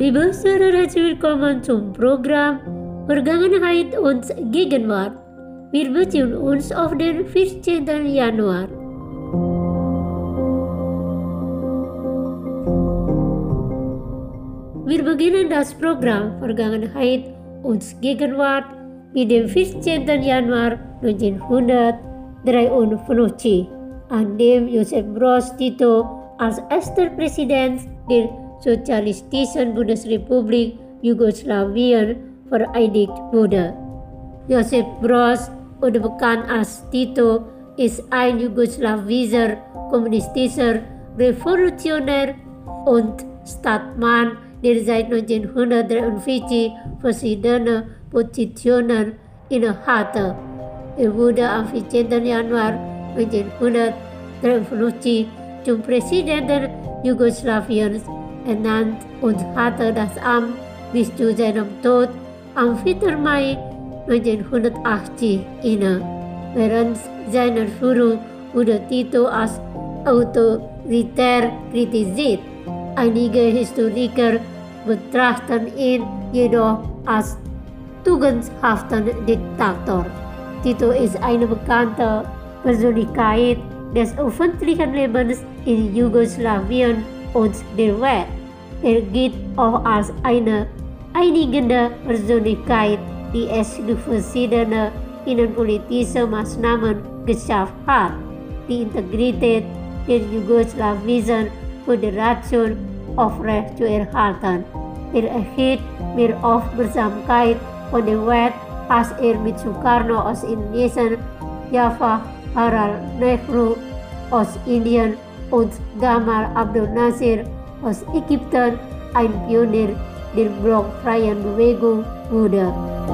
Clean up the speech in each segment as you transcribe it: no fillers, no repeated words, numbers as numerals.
Liebe Zuhörer, herzlich willkommen zum Programm Vergangenheit und Gegenwart. Wir beziehen uns auf den 14. Januar. Wir beginnen das Programm Vergangenheit und Gegenwart mit dem 14. Januar 1953, an dem Josef Broz Tito als erster Präsident der Sozialistischen Bundesrepublik Jugoslawien vereidigt wurde. Josef Broz, oder bekannt als Tito, ist ein jugoslawischer kommunistischer Revolutionär und Staatsmann, der seit 1943 verschiedene Positionen innehatte. Er wurde am 14. Januar 1953 zum Präsidenten Jugoslawiens ernannt und hatte das Amt bis zu seinem Tod am 4. Mai 1980 inne. Während seiner Führung wurde Tito als autoritär kritisiert. Einige Historiker betrachten ihn jedoch als tugendhaften Diktator. Tito ist eine bekannte Persönlichkeit des öffentlichen Lebens in Jugoslawien und der Welt. Er gilt auch als eine einigende Persönlichkeit, die es durch verschiedene innenpolitische Maßnahmen geschafft hat, die Integrität der jugoslawischen Föderation aufrechtzuerhalten. Er erhielt mehr Aufmerksamkeit von der Welt, als er mit Sukarno aus Indonesien, Jawaharlal Nehru aus Indien und Gamal Abdel Nasser aus Ägypten ein Pionier der blockfreien Bewegung wurde.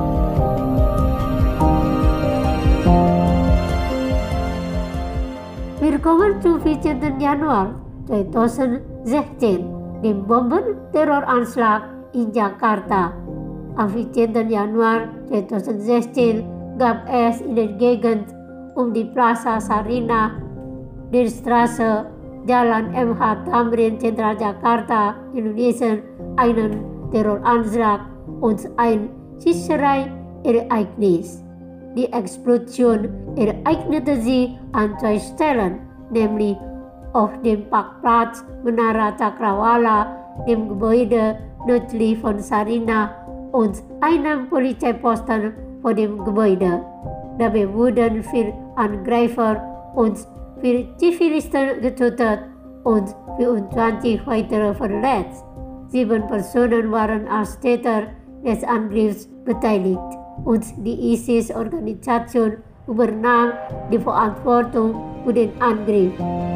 Wir kommen zum 14. Januar 2016, dem Bombenterroranschlag in Jakarta. Am 14. Januar 2016 gab es in der Gegend um die Plaza Sarina, der Straße Jalan MH Tamrin, Zentral Jakarta, Indonesien, einen Terroranschlag und ein Schießerei-Ereignis. Die Explosion ereignete sich an zwei Stellen, nämlich auf dem Parkplatz Menara Cakrawala, dem Gebäude nördlich von Sarina und einem Polizeiposten vor dem Gebäude. Dabei wurden 4 Angreifer und 4 Zivilisten getötet und 24 weitere verletzt. 7 Personen waren als Täter des Angriffs beteiligt und die ISIS-Organisation übernahm die Verantwortung für den Angriff.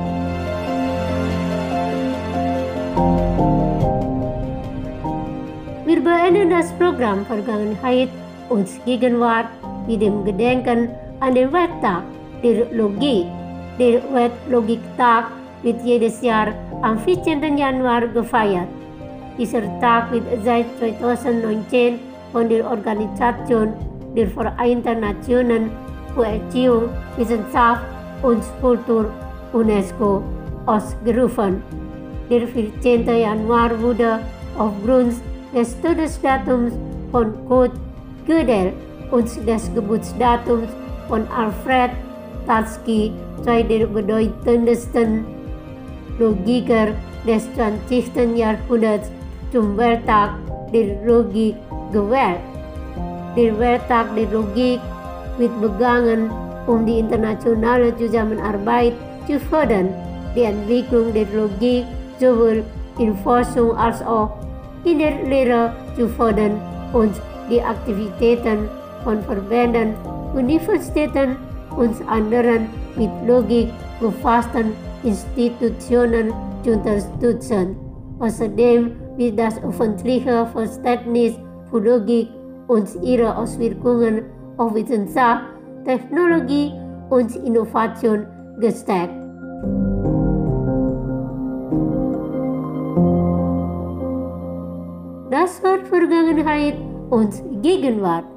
Wir beenden das Programm Vergangenheit und Gegenwart mit dem Gedenken an den Welttag der Logik. Der Weltlogiktag wird jedes Jahr am 14. Januar gefeiert. Dieser Tag wird seit 2019 von der Organisation der Vereinten Nationen für Erziehung, Wissenschaft und Kultur UNESCO ausgerufen. Der 14. Januar wurde aufgrund des Todesdatums von Kurt Gödel und des Geburtsdatums von Alfred Tarski, zwei der bedeutendsten Logiker des 20. Jahrhunderts, zum Welttag der Logik gewählt. Der Welttag der Logik wird begangen, um die internationale Zusammenarbeit zu fördern, die Entwicklung der Logik sowohl in Forschung als auch in der Lehre zu fördern und die Aktivitäten von Verbänden, Universitäten und anderen mit Logik befassten Institutionen zu unterstützen. Außerdem wird das öffentliche Verständnis für Logik und ihre Auswirkungen auf Wissenschaft, Technologie und Innovation gestärkt. Das war Vergangenheit und Gegenwart.